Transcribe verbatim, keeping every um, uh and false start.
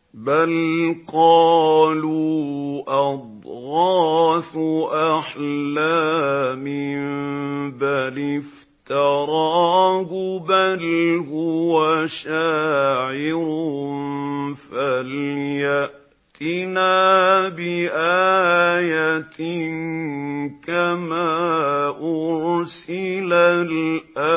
بَلْ قَالُوا أَضْغَاثُ أَحْلَامٍ بَلِ افْتَرَاهُ بَلْ هُوَ شَاعِرٌ فَلْيَأْتِنَا بِآيَةٍ كَمَا أُرْسِلَ الْأَوَّلُونَ